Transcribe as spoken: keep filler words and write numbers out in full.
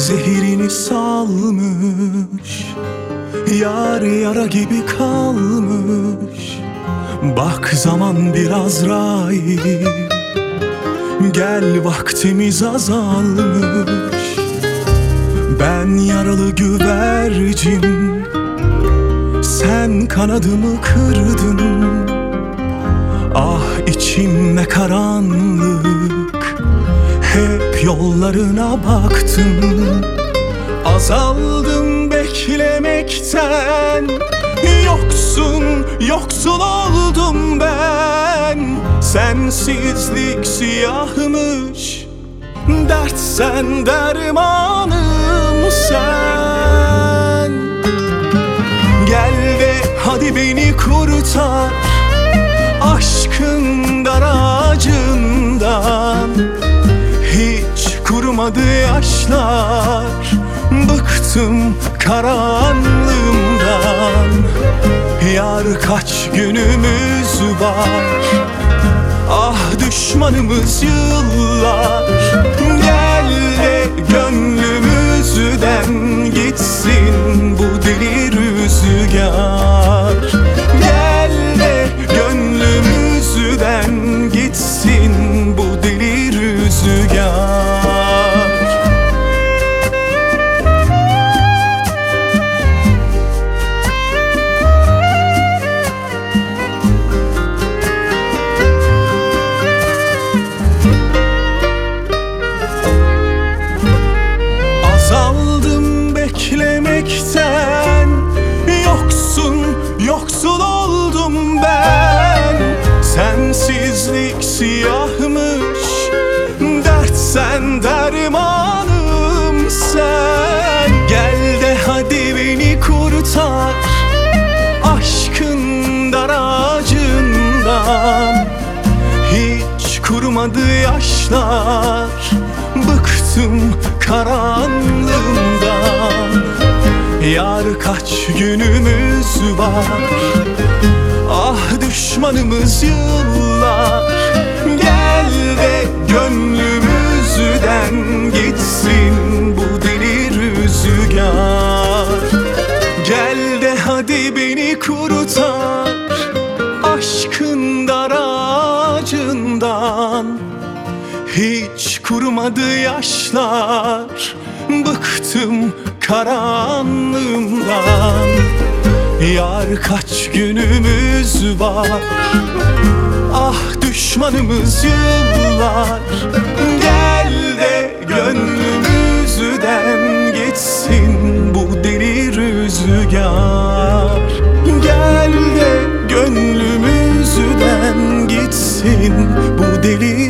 zehirini salmış, yar yara gibi kalmış. Bak zaman bir Azrail, gel vaktimiz azalmış. Ben yaralı güvercin, sen kanadımı kırdın. Ah içim ne karanlık, hep yollarına baktım. Azaldım beklemekten, yoksun, yoksul oldum ben. Sensizlik siyahmış, dert sen, dermanım sen. Gel de hadi beni kurtar, aşkın dar ağacından. Hiç kurumadı yaşlar, bıktım karanlığımdan. Yar kaç günümüz var, ah düşmanımız yıllar. Gel de gönlümüzden gitsin bu deli rüzgar. Gel de gönlümüzden gitsin bu deli rüzgar. Azaldım beklemekten, yoksun, yoksul oldum ben. Sensizlik siyahmış, dert sen, dermanım sen. Gel de hadi beni kurtar, aşkın dar ağacından. Hiç kurumadı yaşlar, bıktım karanlığımdan. Yar kaç günümüz var, ah düşmanımız yıllar. Gel de gönlümüzden gitsin bu deli rüzgar. Gel de hadi beni kurtar, aşkın dar ağacından. Hiç kurumadı yaşlar, bıktım karanlığımdan. Yar kaç günümüz var, ah düşmanımız yıllar. Gel de gönlümüzden gitsin bu deli rüzgar. Gel de gönlümüzden gitsin bu deli